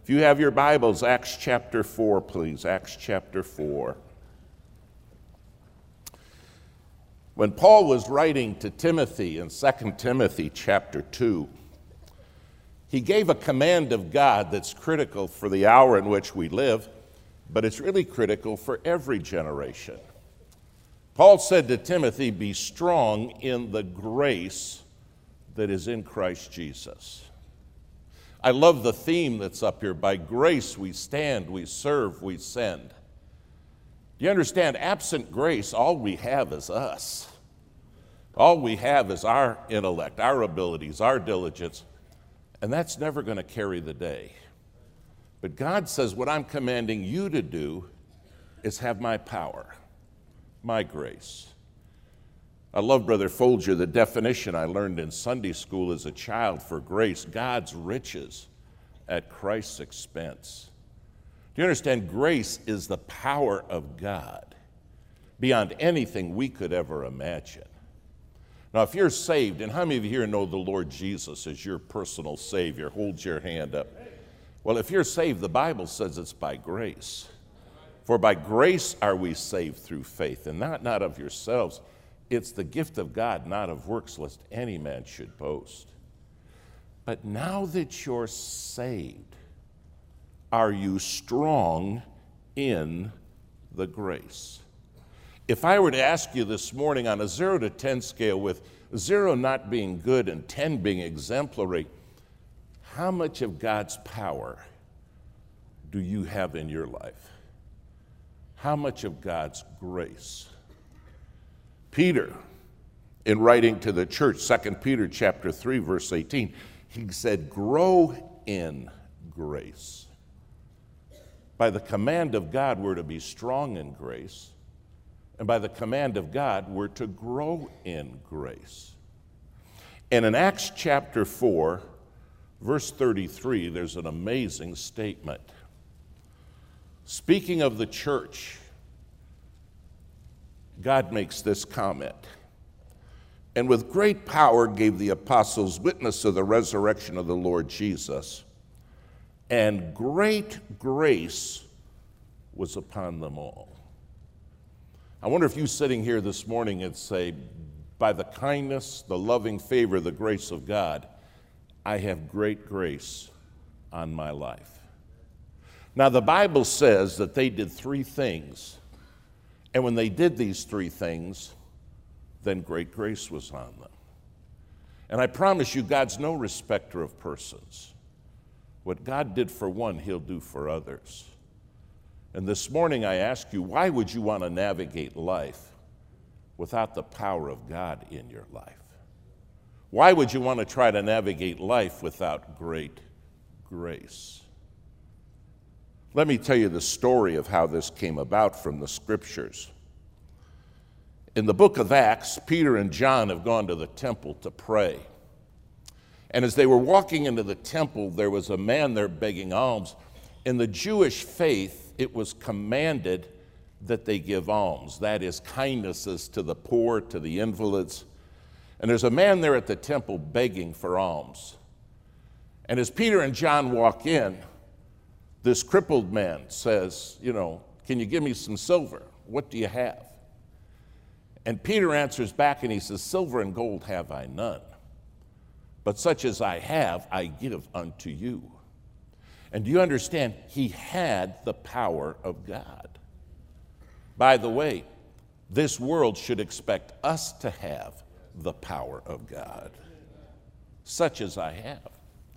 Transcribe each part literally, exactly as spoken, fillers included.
If you have your Bibles, Acts chapter four, please. Acts chapter four. When Paul was writing to Timothy in Second Timothy chapter two, he gave a command of God that's critical for the hour in which we live, but it's really critical for every generation. Paul said to Timothy, "Be strong in the grace that is in Christ Jesus." I love the theme that's up here. By grace we stand, we serve, we send. Do you understand? Absent grace, all we have is us. All we have is our intellect, our abilities, our diligence, and that's never going to carry the day. But God says, what I'm commanding you to do is have my power, my grace. I love, Brother Folger, the definition I learned in Sunday school as a child for grace: God's riches at Christ's expense. Do you understand? Grace is the power of God beyond anything we could ever imagine. Now, if you're saved, and how many of you here know the Lord Jesus as your personal Savior? Hold your hand up. Well, if you're saved, the Bible says it's by grace. For by grace are we saved through faith, and not, not of yourselves. It's the gift of God, not of works, lest any man should boast. But now that you're saved, are you strong in the grace? If I were to ask you this morning on a zero to ten scale, with zero not being good and ten being exemplary, how much of God's power do you have in your life? How much of God's grace? Peter, in writing to the church, Second Peter chapter three, verse eighteen, he said, grow in grace. By the command of God, we're to be strong in grace. And by the command of God, we're to grow in grace. And in Acts chapter four, verse thirty-three, there's an amazing statement. Speaking of the church, God makes this comment: and with great power gave the apostles witness of the resurrection of the Lord Jesus, and great grace was upon them all. I wonder if you sitting here this morning and say, by the kindness, the loving favor, the grace of God, I have great grace on my life. Now, the Bible says that they did three things, and when they did these three things, then great grace was on them. And I promise you, God's no respecter of persons. What God did for one, he'll do for others. And this morning I ask you, why would you want to navigate life without the power of God in your life? Why would you want to try to navigate life without great grace? Let me tell you the story of how this came about from the scriptures. In the book of Acts, Peter and John have gone to the temple to pray. And as they were walking into the temple, there was a man there begging alms. In the Jewish faith, it was commanded that they give alms, that is, kindnesses to the poor, to the invalids. And there's a man there at the temple begging for alms. And as Peter and John walk in, this crippled man says, you know, can you give me some silver? What do you have? And Peter answers back and he says, silver and gold have I none, but such as I have, I give unto you. And do you understand? He had the power of God. By the way, this world should expect us to have the power of God, such as I have.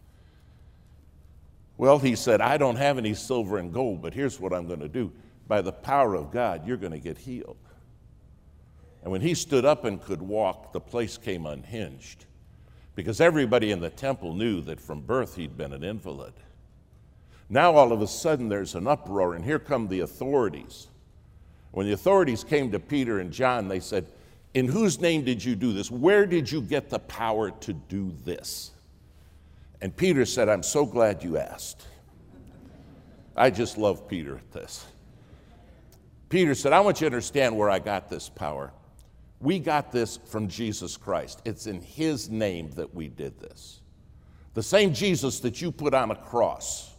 Well, he said, I don't have any silver and gold, but here's what I'm going to do. By the power of God, you're going to get healed. And when he stood up and could walk, the place came unhinged, because everybody in the temple knew that from birth he'd been an invalid. Now all of a sudden there's an uproar, and here come the authorities. When the authorities came to Peter and John, they said, in whose name did you do this? Where did you get the power to do this? And Peter said, I'm so glad you asked. I just love Peter at this. Peter said, I want you to understand where I got this power. We got this from Jesus Christ. It's in his name that we did this. The same Jesus that you put on a cross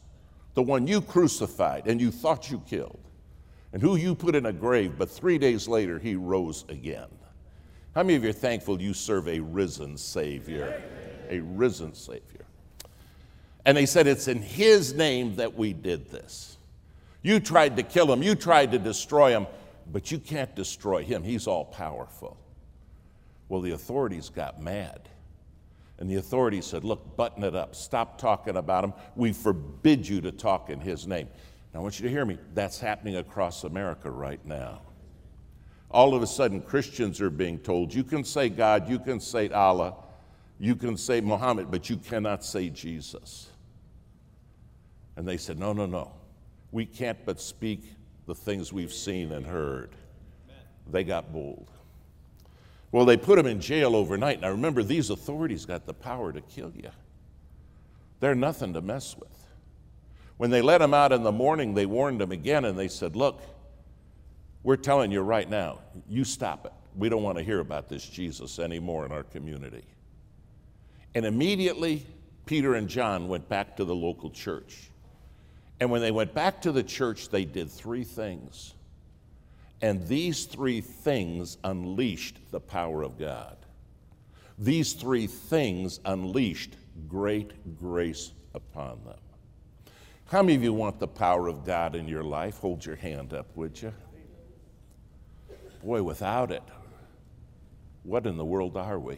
the one you crucified and you thought you killed, and who you put in a grave, but three days later he rose again. How many of you are thankful you serve a risen Savior? A risen Savior. And they said, it's in his name that we did this. You tried to kill him, you tried to destroy him, but you can't destroy him. He's all powerful. Well, the authorities got mad. And the authorities said, look, button it up. Stop talking about him. We forbid you to talk in his name. Now, I want you to hear me. That's happening across America right now. All of a sudden, Christians are being told, you can say God, you can say Allah, you can say Muhammad, but you cannot say Jesus. And they said, no, no, no. We can't but speak the things we've seen and heard. They got bold. Well, they put him in jail overnight. Now remember, these authorities got the power to kill you. They're nothing to mess with. When they let him out in the morning, they warned him again, and they said, look, we're telling you right now, you stop it. We don't want to hear about this Jesus anymore in our community. And immediately, Peter and John went back to the local church. And when they went back to the church, they did three things. And these three things unleashed the power of God. These three things unleashed great grace upon them. How many of you want the power of God in your life? Hold your hand up, would you? Boy, without it, what in the world are we?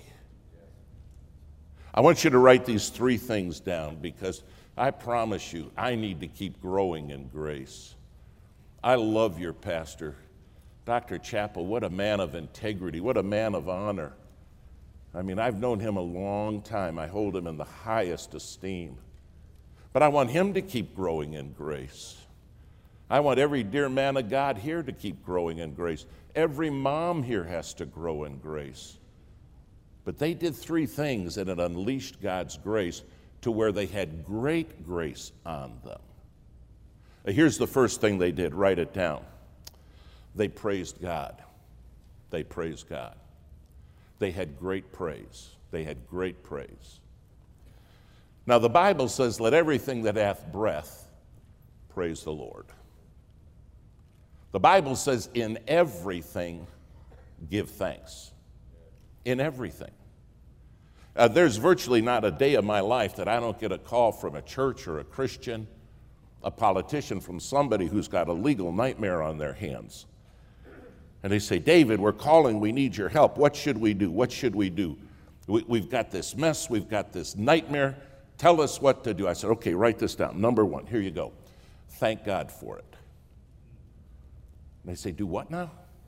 I want you to write these three things down, because I promise you, I need to keep growing in grace. I love your pastor, Doctor Chappell. What a man of integrity, what a man of honor. I mean, I've known him a long time. I hold him in the highest esteem. But I want him to keep growing in grace. I want every dear man of God here to keep growing in grace. Every mom here has to grow in grace. But they did three things, and it unleashed God's grace to where they had great grace on them. Here's the first thing they did. Write it down. They praised God. They praised God. They had great praise. They had great praise. Now, the Bible says, let everything that hath breath praise the Lord. The Bible says, in everything give thanks. In everything. Uh, there's virtually not a day of my life that I don't get a call from a church or a Christian, a politician, from somebody who's got a legal nightmare on their hands. And they say, David, we're calling, we need your help. What should we do? What should we do? We, we've got this mess, we've got this nightmare. Tell us what to do. I said, okay, write this down. Number one, here you go. Thank God for it. And they say, do what now?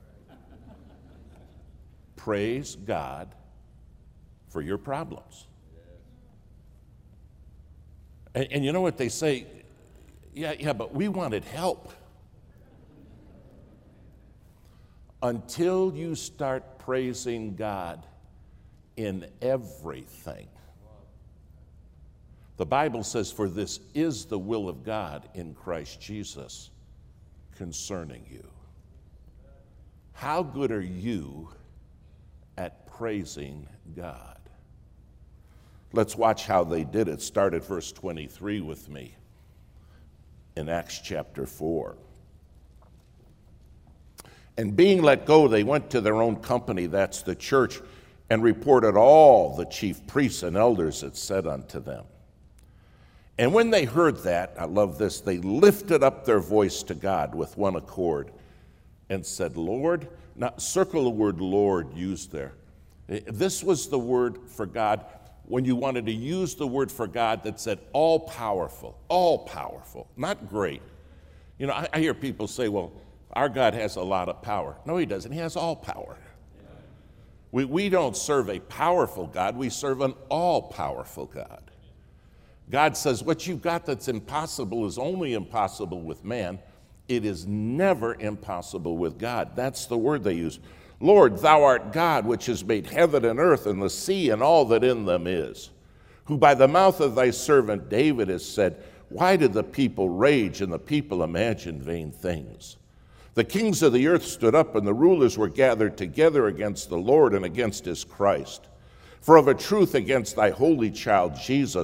Praise God for your problems. And, and you know what they say? Yeah, yeah, but we wanted help. Until you start praising God in everything. The Bible says, for this is the will of God in Christ Jesus concerning you. How good are you at praising God? Let's watch how they did it. Start at verse twenty-three with me in Acts chapter four. And being let go, they went to their own company, that's the church, and reported all the chief priests and elders had said unto them. And when they heard that, I love this, they lifted up their voice to God with one accord and said, Lord, now circle the word Lord used there. This was the word for God when you wanted to use the word for God that said all powerful, all powerful, not great. You know, I, I hear people say, well, our God has a lot of power. No, he doesn't. He has all power. We, we don't serve a powerful God. We serve an all-powerful God. God says what you've got that's impossible is only impossible with man. It is never impossible with God. That's the word they use. Lord, thou art God, which has made heaven and earth and the sea and all that in them is, who by the mouth of thy servant David has said, why did the people rage and the people imagine vain things? The kings of the earth stood up, and the rulers were gathered together against the Lord and against his Christ. For of a truth against thy holy child Jesus,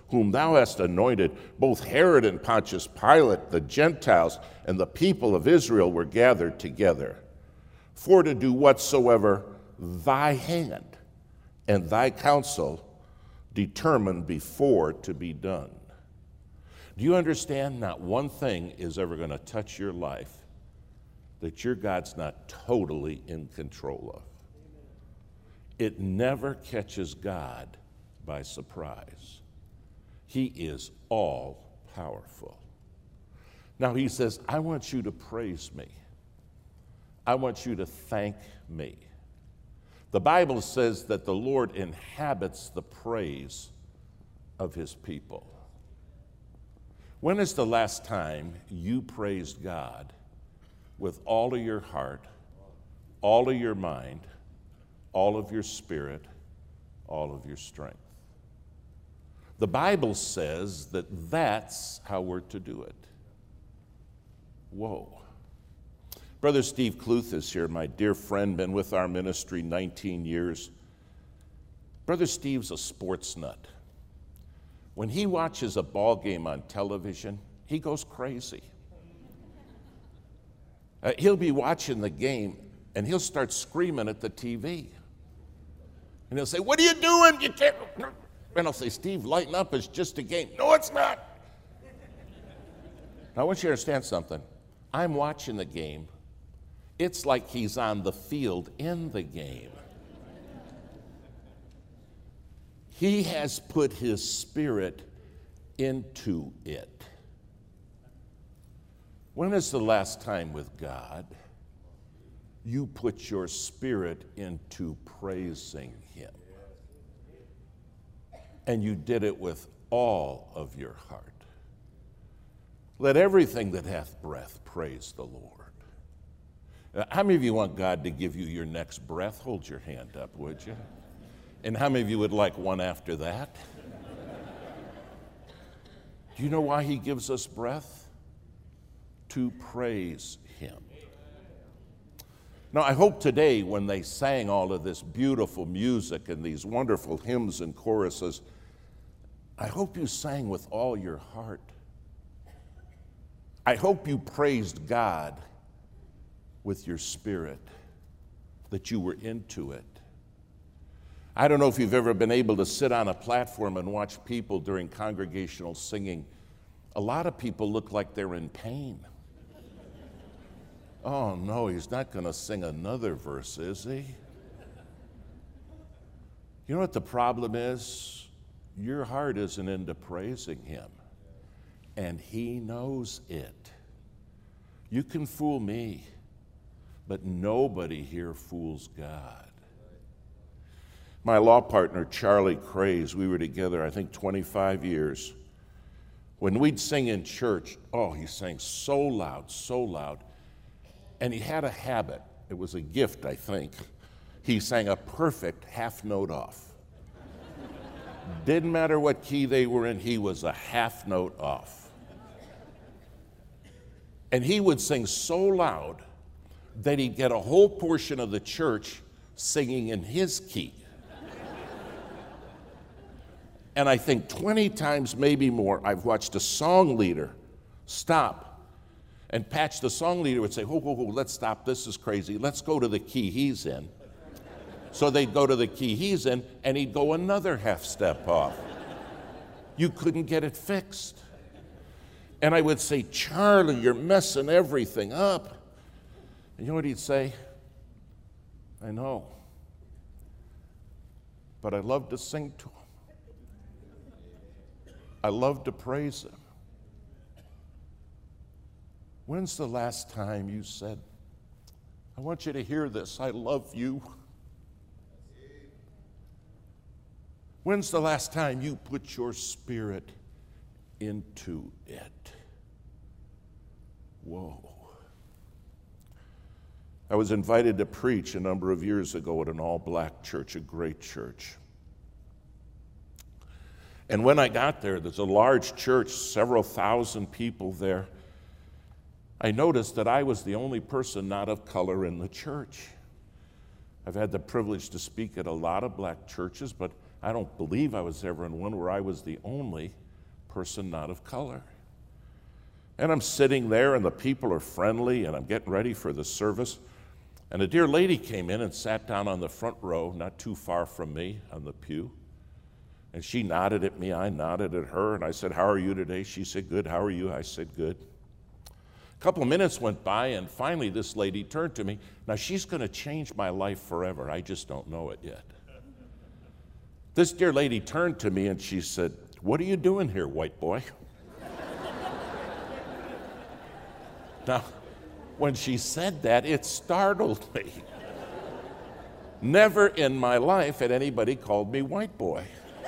whom thou hast anointed, both Herod and Pontius Pilate, the Gentiles, and the people of Israel were gathered together, for to do whatsoever thy hand and thy counsel determined before to be done. Do you understand? Not one thing is ever going to touch your life that your God's not totally in control of. It never catches God by surprise. He is all powerful. Now he says, I want you to praise me. I want you to thank me. The Bible says that the Lord inhabits the praise of his people. When is the last time you praised God with all of your heart, all of your mind, all of your spirit, all of your strength? The Bible says that that's how we're to do it. Whoa. Brother Steve Kluth is here, my dear friend, been with our ministry nineteen years. Brother Steve's a sports nut. When he watches a ball game on television, he goes crazy. Uh, he'll be watching the game, and he'll start screaming at the T V. And he'll say, what are you doing? You can't. And I'll say, Steve, lighten up. It's just a game. No, it's not. Now, I want you to understand something. I'm watching the game. It's like he's on the field in the game. He has put his spirit into it. When is the last time with God you put your spirit into praising him? And you did it with all of your heart. Let everything that hath breath praise the Lord. Uh, how many of you want God to give you your next breath? Hold your hand up, would you? And how many of you would like one after that? Do you know why he gives us breath? To praise him. Now, I hope today when they sang all of this beautiful music and these wonderful hymns and choruses, I hope you sang with all your heart. I hope you praised God with your spirit, that you were into it. I don't know if you've ever been able to sit on a platform and watch people during congregational singing. A lot of people look like they're in pain. Oh no, he's not going to sing another verse, is he? You know what the problem is? Your heart isn't into praising him, and he knows it. You can fool me, but nobody here fools God. My law partner, Charlie Craze, we were together, I think, twenty-five years. When we'd sing in church, oh, he sang so loud, so loud. And he had a habit. It was a gift, I think. He sang a perfect half note off. Didn't matter what key they were in, he was a half note off. And he would sing so loud that he'd get a whole portion of the church singing in his key. And I think twenty times, maybe more, I've watched a song leader stop. And Patch, the song leader, would say, whoa, whoa, whoa, let's stop, this is crazy. Let's go to the key he's in. So they'd go to the key he's in, and he'd go another half step off. You couldn't get it fixed. And I would say, Charlie, you're messing everything up. And you know what he'd say? I know. But I love to sing to him. I love to praise him. When's the last time you said, I want you to hear this, I love you? When's the last time you put your spirit into it? Whoa. I was invited to preach a number of years ago at an all-black church, a great church. And when I got there, there's a large church, several thousand people there. I noticed that I was the only person not of color in the church. I've had the privilege to speak at a lot of black churches, but I don't believe I was ever in one where I was the only person not of color. And I'm sitting there, and the people are friendly, and I'm getting ready for the service. And a dear lady came in and sat down on the front row, not too far from me, on the pew. And she nodded at me, I nodded at her, and I said, "How are you today?" She said, "Good." "How are you?" I said, "Good." A couple of minutes went by, and finally this lady turned to me. Now, she's going to change my life forever. I just don't know it yet. This dear lady turned to me, and she said, "What are you doing here, white boy?" Now, when she said that, it startled me. Never in my life had anybody called me white boy.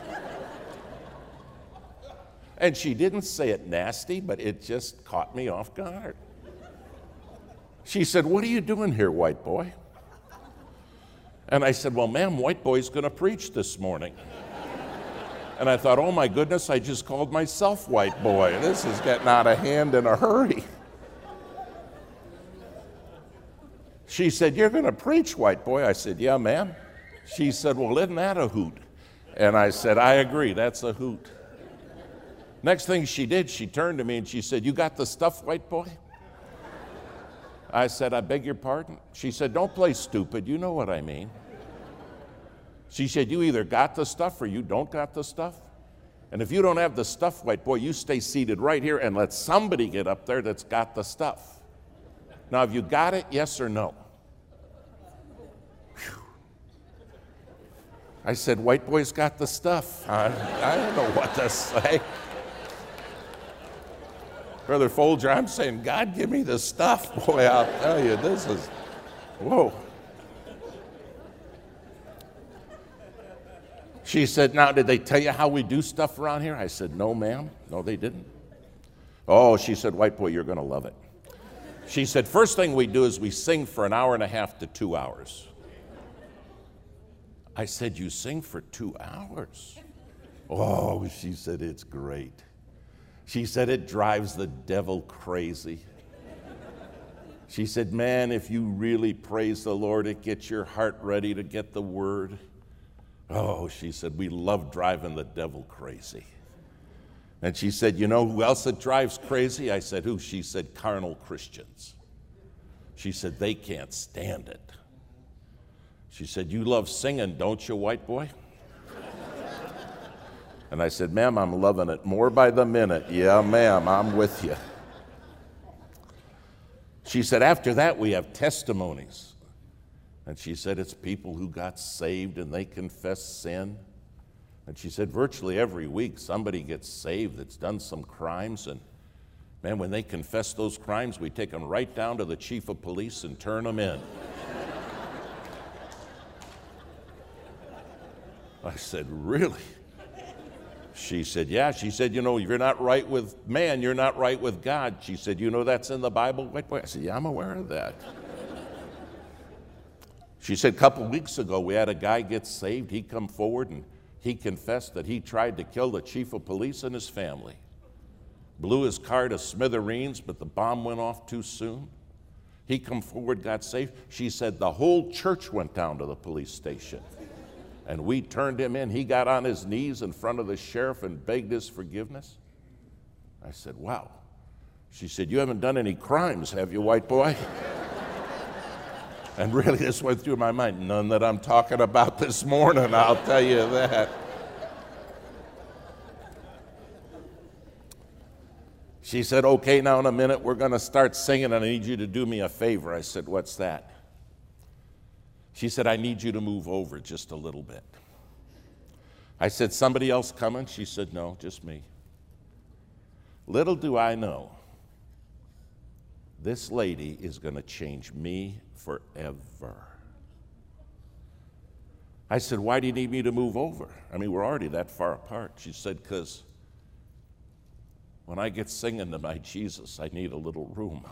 And she didn't say it nasty, but it just caught me off guard. She said, "What are you doing here, white boy?" And I said, "Well, ma'am, white boy's going to preach this morning." And I thought, oh my goodness, I just called myself white boy. This is getting out of hand in a hurry. She said, "You're going to preach, white boy?" I said, "Yeah, ma'am." She said, "Well, isn't that a hoot?" And I said, "I agree, that's a hoot." Next thing she did, she turned to me and she said, "You got the stuff, white boy?" I said, "I beg your pardon?" She said, "Don't play stupid, you know what I mean." She said, "You either got the stuff or you don't got the stuff. And if you don't have the stuff, white boy, you stay seated right here and let somebody get up there that's got the stuff. Now, have you got it, yes or no?" Whew. I said, "White boy's got the stuff." I, I don't know what to say. Brother Folger, I'm saying, God, give me the stuff. Boy, I'll tell you, this is, whoa. She said, "Now, did they tell you how we do stuff around here?" I said, "No, ma'am." No, they didn't. "Oh," she said, "white boy, you're going to love it." She said, "First thing we do is we sing for an hour and a half to two hours. I said, "You sing for two hours? "Oh," she said, "it's great." She said, "It drives the devil crazy." She said, "Man, if you really praise the Lord, it gets your heart ready to get the word." Oh, she said, "We love driving the devil crazy." And she said, "You know who else it drives crazy?" I said, "Who?" She said, "Carnal Christians." She said, "They can't stand it." She said, "You love singing, don't you, white boy?" And I said, "Ma'am, I'm loving it more by the minute." "Yeah, ma'am, I'm with you." She said, "After that, we have testimonies." And she said, "It's people who got saved and they confess sin." And she said, "Virtually every week, somebody gets saved that's done some crimes. And man, when they confess those crimes, we take them right down to the chief of police and turn them in." I said, "Really?" She said, "Yeah." She said, "You know, if you're not right with man, you're not right with God." She said, "You know that's in the Bible, white boy?" I said, "Yeah, I'm aware of that." She said, "A couple weeks ago, we had a guy get saved. He come forward and he confessed that he tried to kill the chief of police and his family. Blew his car to smithereens, but the bomb went off too soon. He come forward, got saved." She said, "The whole church went down to the police station. And we turned him in. He got on his knees in front of the sheriff and begged his forgiveness." I said, "Wow." She said, "You haven't done any crimes, have you, white boy?" And really, this went through my mind. None that I'm talking about this morning, I'll tell you that. She said, "Okay, now in a minute, we're going to start singing, and I need you to do me a favor." I said, "What's that?" She said, "I need you to move over just a little bit." I said, "Somebody else coming?" She said, "No, just me." Little do I know, this lady is going to change me forever. I said, "Why do you need me to move over? I mean, we're already that far apart." She said, "Because when I get singing to my Jesus, I need a little room."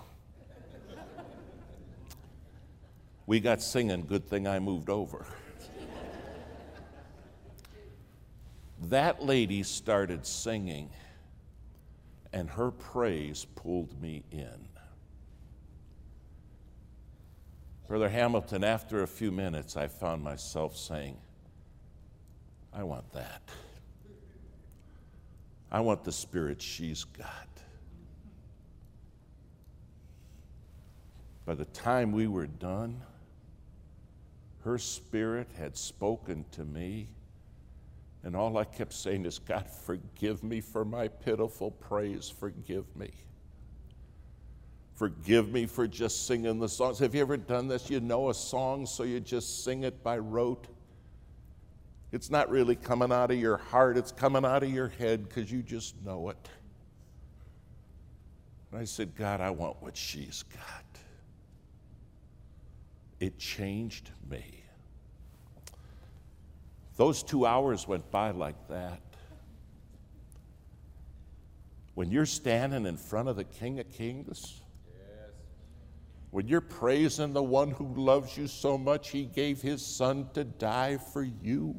We got singing, good thing I moved over. That lady started singing, and her praise pulled me in. Brother Hamilton, after a few minutes, I found myself saying, I want that. I want the spirit she's got. By the time we were done, her spirit had spoken to me, and all I kept saying is, God, forgive me for my pitiful praise. Forgive me. Forgive me for just singing the songs. Have you ever done this? You know a song, so you just sing it by rote. It's not really coming out of your heart. It's coming out of your head because you just know it. And I said, God, I want what she's got. It changed me. Those two hours went by like that. When you're standing in front of the King of Kings, yes. When you're praising the one who loves you so much, he gave his son to die for you.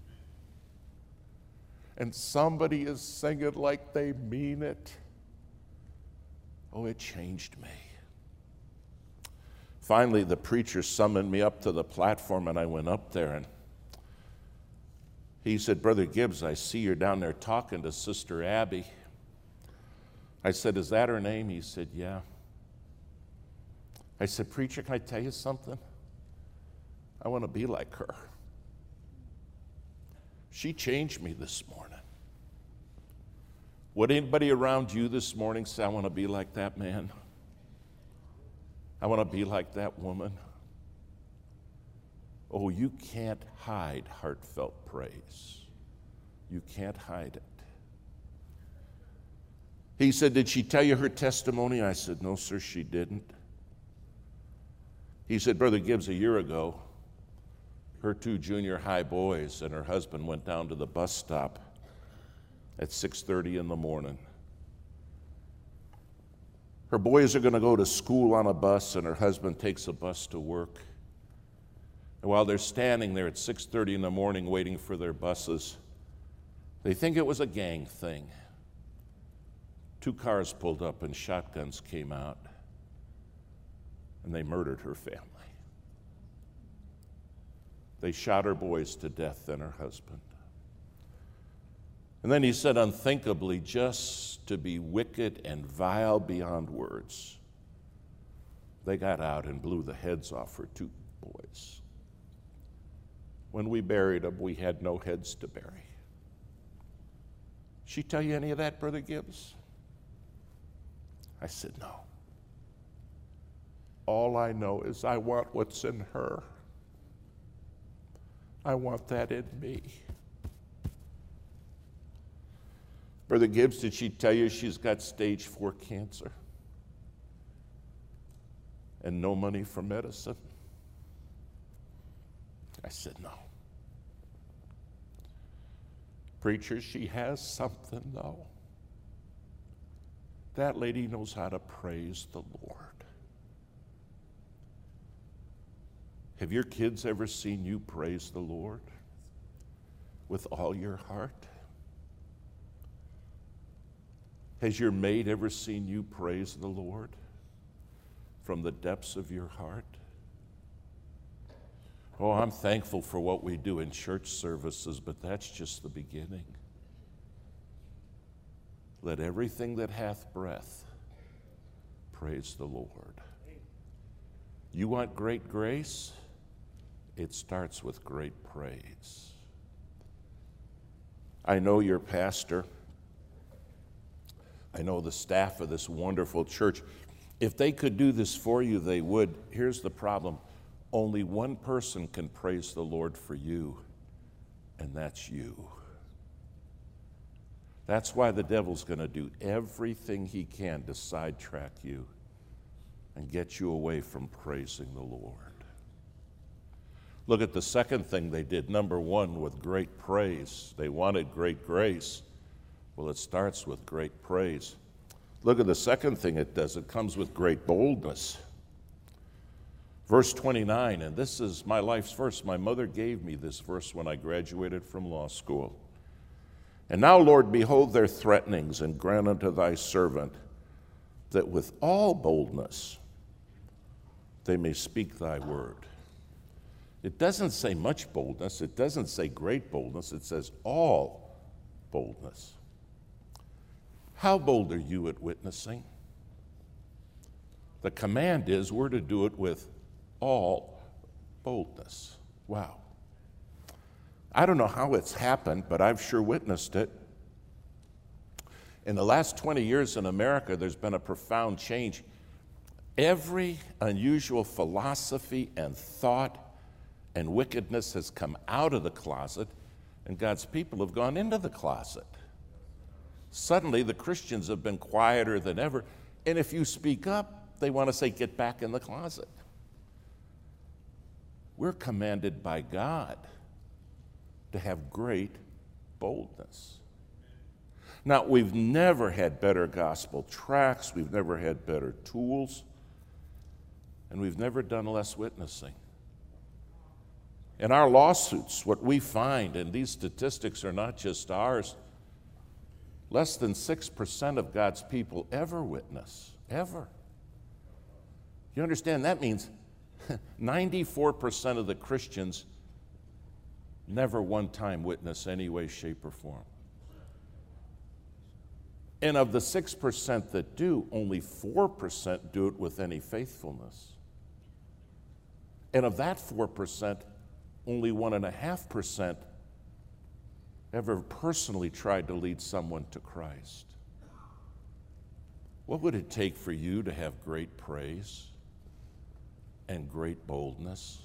And somebody is singing like they mean it. Oh, it changed me. Finally, the preacher summoned me up to the platform, and I went up there, and he said, Brother Gibbs, I see you're down there talking to Sister Abby. I said, is that her name? He said, yeah. I said, preacher, can I tell you something? I want to be like her. She changed me this morning. Would anybody around you this morning say, I want to be like that man? I want to be like that woman. Oh, you can't hide heartfelt praise. You can't hide it. He said, did she tell you her testimony? I said, no, sir, she didn't. He said, Brother Gibbs, a year ago, her two junior high boys and her husband went down to the bus stop at six thirty in the morning. Her boys are going to go to school on a bus, and her husband takes a bus to work. And while they're standing there at six thirty in the morning waiting for their buses, they think it was a gang thing. Two cars pulled up and shotguns came out, and they murdered her family. They shot her boys to death and her husband. And then he said, unthinkably, just to be wicked and vile beyond words, they got out and blew the heads off her two boys. When we buried them, we had no heads to bury. She tell you any of that, Brother Gibbs? I said, no. All I know is I want what's in her. I want that in me. Brother Gibbs, did she tell you she's got stage four cancer and no money for medicine? I said, no. Preacher, she has something, though. That lady knows how to praise the Lord. Have your kids ever seen you praise the Lord with all your heart? Has your maid ever seen you praise the Lord from the depths of your heart? Oh, I'm thankful for what we do in church services, but that's just the beginning. Let everything that hath breath praise the Lord. You want great grace? It starts with great praise. I know your pastor. I know the staff of this wonderful church. If they could do this for you, they would. Here's the problem. Only one person can praise the Lord for you, and that's you. That's why the devil's going to do everything he can to sidetrack you and get you away from praising the Lord. Look at the second thing they did. Number one, with great praise. They wanted great grace. Well, it starts with great praise. Look at the second thing it does. It comes with great boldness. Verse twenty-nine, and this is my life's verse. My mother gave me this verse when I graduated from law school. And now, Lord, behold their threatenings, and grant unto thy servant that with all boldness they may speak thy word. It doesn't say much boldness. It doesn't say great boldness. It says all boldness. How bold are you at witnessing? The command is we're to do it with all boldness. Wow. I don't know how it's happened, but I've sure witnessed it. In the last twenty years in America, there's been a profound change. Every unusual philosophy and thought and wickedness has come out of the closet, and God's people have gone into the closet. Suddenly, the Christians have been quieter than ever, and if you speak up, they want to say, get back in the closet. We're commanded by God to have great boldness. Now, we've never had better gospel tracts, we've never had better tools, and we've never done less witnessing. In our lawsuits, what we find, and these statistics are not just ours, less than six percent of God's people ever witness, ever. You understand? That means ninety-four percent of the Christians never one time witness any way, shape, or form. And of the six percent that do, only four percent do it with any faithfulness. And of that four percent, only one point five percent ever personally tried to lead someone to Christ. What would it take for you to have great praise and great boldness?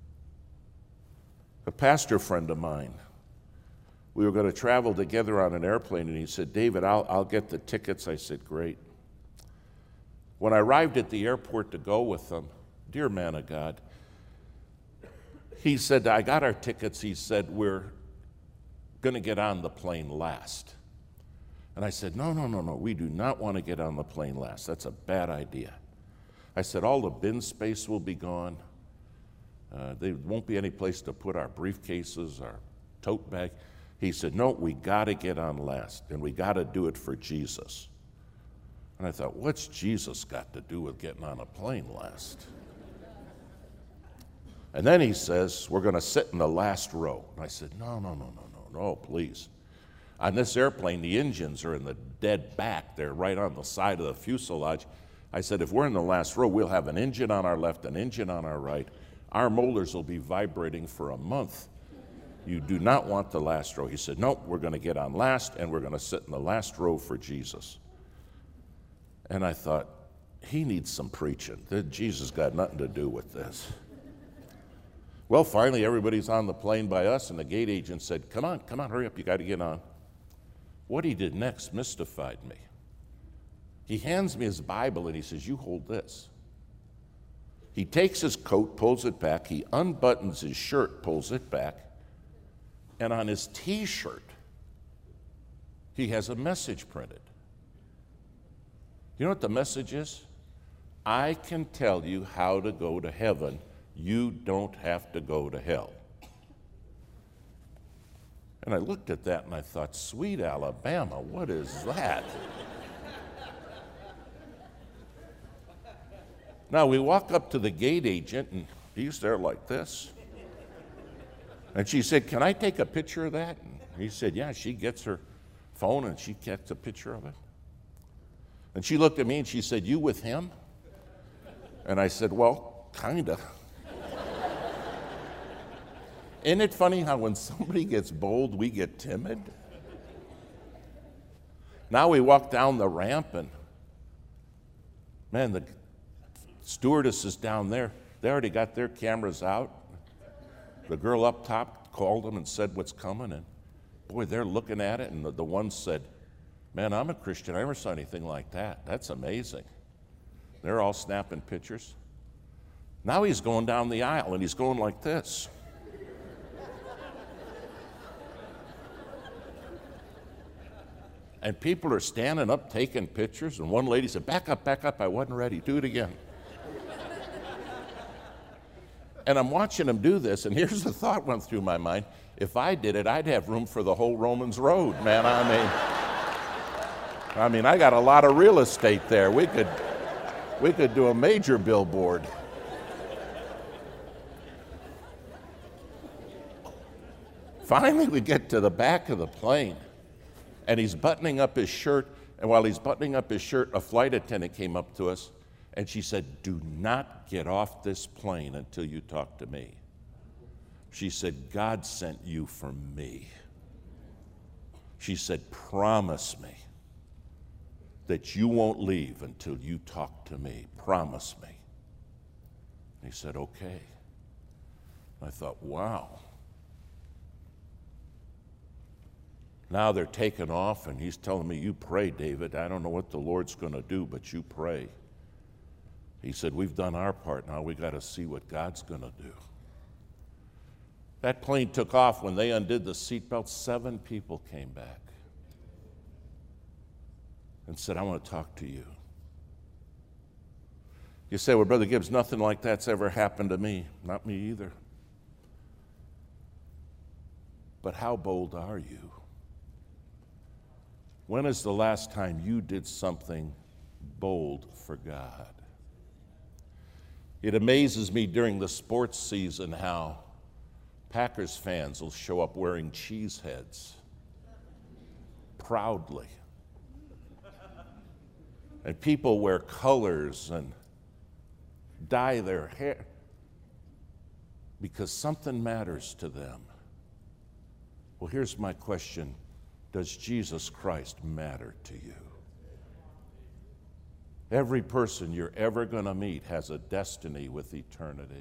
A pastor friend of mine, we were going to travel together on an airplane, and he said, David, I'll, I'll get the tickets. I said, great. When I arrived at the airport to go with them, dear man of God, he said, I got our tickets. He said, we're going to get on the plane last. And I said, no, no, no, no, we do not want to get on the plane last. That's a bad idea. I said, all the bin space will be gone. Uh, there won't be any place to put our briefcases, our tote bag. He said, no, we got to get on last, and we got to do it for Jesus. And I thought, what's Jesus got to do with getting on a plane last? And then he says, we're going to sit in the last row. And I said, no, no, no, no, no, no, please. On this airplane, the engines are in the dead back. They're right on the side of the fuselage. I said, if we're in the last row, we'll have an engine on our left, an engine on our right. Our motors will be vibrating for a month. You do not want the last row. He said, nope, we're going to get on last, and we're going to sit in the last row for Jesus. And I thought, he needs some preaching. Jesus got nothing to do with this. Well, finally, everybody's on the plane by us, and the gate agent said, come on, come on, hurry up, you got to get on. What he did next mystified me. He hands me his Bible, and he says, you hold this. He takes his coat, pulls it back, he unbuttons his shirt, pulls it back, and on his T-shirt, he has a message printed. You know what the message is? I can tell you how to go to heaven. You don't have to go to hell. And I looked at that and I thought, sweet Alabama, what is that? Now we walk up to the gate agent, and he's there like this. And she said, can I take a picture of that? And he said, yeah. She gets her phone and she gets a picture of it. And she looked at me and she said, you with him? And I said, well, kinda. Isn't it funny how when somebody gets bold, we get timid? Now we walk down the ramp, and man, the stewardess is down there. They already got their cameras out. The girl up top called them and said what's coming, and boy, they're looking at it, and the, the one said, man, I'm a Christian. I never saw anything like that. That's amazing. They're all snapping pictures. Now he's going down the aisle, and he's going like this. And people are standing up taking pictures, and one lady said, back up, back up, I wasn't ready, do it again. And I'm watching him do this, and here's the thought went through my mind. If I did it, I'd have room for the whole Romans Road, man. I mean, I mean, I got a lot of real estate there. We could, we could do a major billboard. Finally, we get to the back of the plane, and he's buttoning up his shirt. And while he's buttoning up his shirt, a flight attendant came up to us, and she said, "Do not get off this plane until you talk to me." She said, "God sent you for me." She said, "Promise me that you won't leave until you talk to me. Promise me." And he said, "Okay." I thought, wow. Now they're taking off, and he's telling me, "You pray, David. I don't know what the Lord's going to do, but you pray." He said, "We've done our part. Now we got to see what God's going to do." That plane took off. When they undid the seatbelt, seven people came back and said, "I want to talk to you." You say, "Well, Brother Gibbs, nothing like that's ever happened to me." Not me either. But how bold are you? When is the last time you did something bold for God? It amazes me during the sports season how Packers fans will show up wearing cheese heads proudly. And people wear colors and dye their hair because something matters to them. Well, here's my question. Does Jesus Christ matter to you? Every person you're ever going to meet has a destiny with eternity.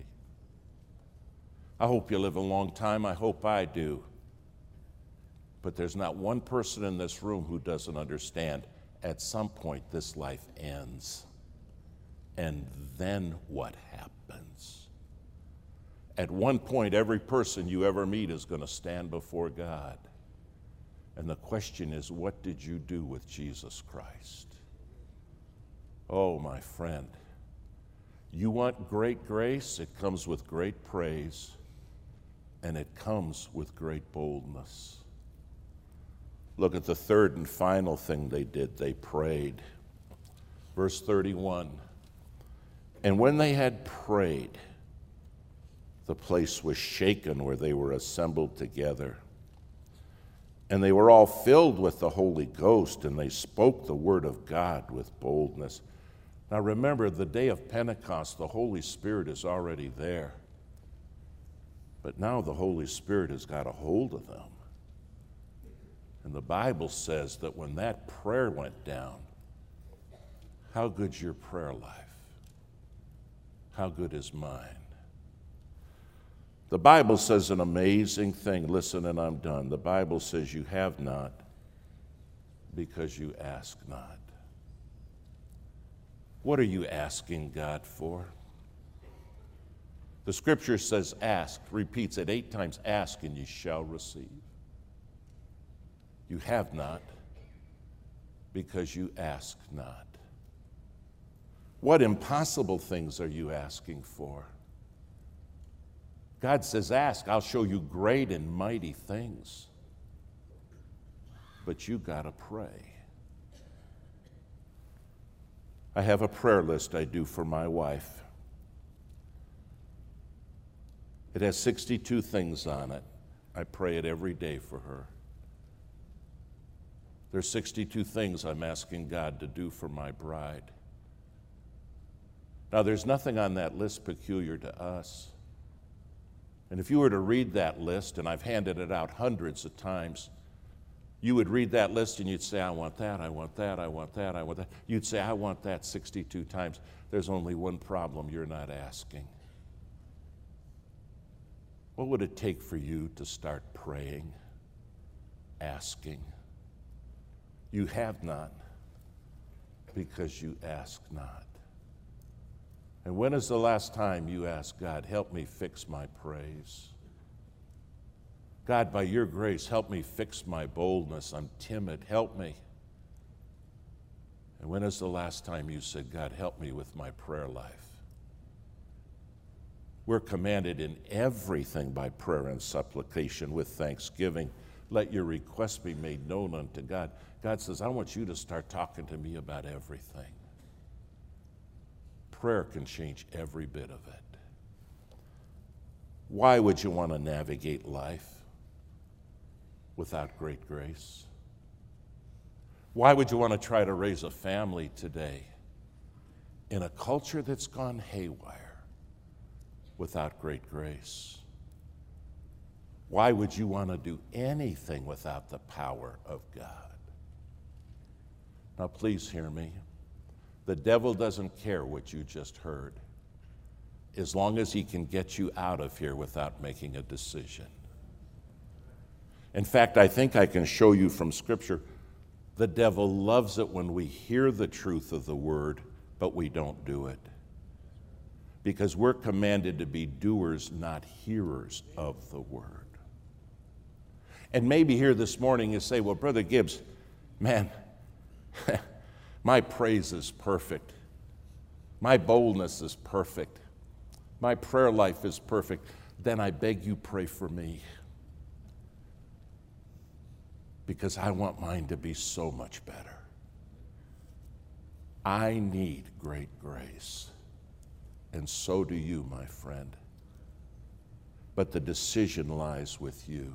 I hope you live a long time. I hope I do. But there's not one person in this room who doesn't understand at some point this life ends. And then what happens? At one point, every person you ever meet is going to stand before God. And the question is, what did you do with Jesus Christ? Oh, my friend, you want great grace? It comes with great praise, and it comes with great boldness. Look at the third and final thing they did. They prayed. Verse thirty-one, and when they had prayed, the place was shaken where they were assembled together. And they were all filled with the Holy Ghost, and they spoke the word of God with boldness. Now remember, the day of Pentecost, the Holy Spirit is already there. But now the Holy Spirit has got a hold of them. And the Bible says that when that prayer went down, how good's your prayer life? How good is mine? The Bible says an amazing thing. Listen, and I'm done. The Bible says you have not because you ask not. What are you asking God for? The scripture says ask, repeats it eight times, ask and you shall receive. You have not because you ask not. What impossible things are you asking for? God says, ask, I'll show you great and mighty things. But you got to pray. I have a prayer list I do for my wife. It has sixty-two things on it. I pray it every day for her. There's sixty-two things I'm asking God to do for my bride. Now, there's nothing on that list peculiar to us. And if you were to read that list, and I've handed it out hundreds of times, you would read that list and you'd say, I want that, I want that, I want that, I want that. You'd say, I want that sixty-two times. There's only one problem: you're not asking. What would it take for you to start praying, asking? You have not because you ask not. And when is the last time you asked God, help me fix my praise? God, by your grace, help me fix my boldness. I'm timid. Help me. And when is the last time you said, God, help me with my prayer life? We're commanded in everything by prayer and supplication with thanksgiving. Let your requests be made known unto God. God says, I want you to start talking to me about everything. Prayer can change every bit of it. Why would you want to navigate life? without great grace? Why would you want to try to raise a family today in a culture that's gone haywire without great grace? Why would you want to do anything without the power of God? Now, please hear me. The devil doesn't care what you just heard, as long as he can get you out of here without making a decision. In fact, I think I can show you from Scripture, the devil loves it when we hear the truth of the word, but we don't do it. Because we're commanded to be doers, not hearers of the word. And maybe here this morning you say, well, Brother Gibbs, man, my praise is perfect. My boldness is perfect. My prayer life is perfect. Then I beg you, pray for me. Because I want mine to be so much better. I need great grace. And so do you, my friend. But the decision lies with you.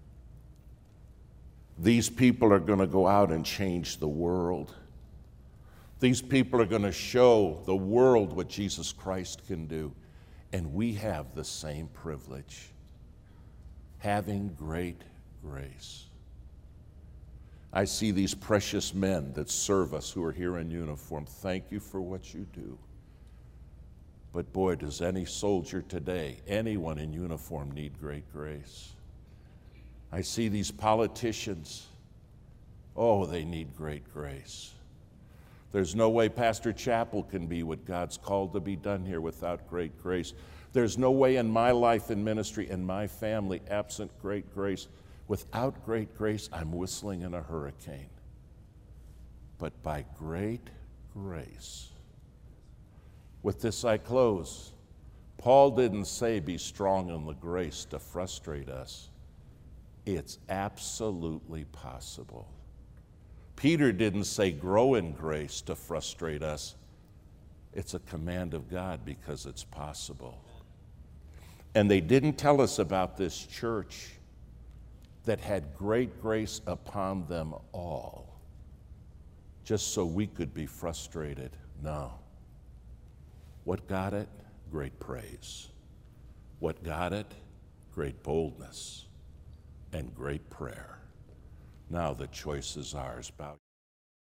These people are going to go out and change the world. These people are going to show the world what Jesus Christ can do. And we have the same privilege, having great grace. I see these precious men that serve us who are here in uniform. Thank you for what you do. But boy, does any soldier today, anyone in uniform, need great grace. I see these politicians. Oh, they need great grace. There's no way Pastor Chappell can be what God's called to be done here without great grace. There's no way in my life and ministry and my family absent great grace. Without great grace, I'm whistling in a hurricane. But by great grace. With this I close. Paul didn't say be strong in the grace to frustrate us. It's absolutely possible. Peter didn't say grow in grace to frustrate us. It's a command of God because it's possible. And they didn't tell us about this church that had great grace upon them all, just so we could be frustrated. No. What got it? Great praise. What got it? Great boldness and great prayer. Now the choice is ours. Bow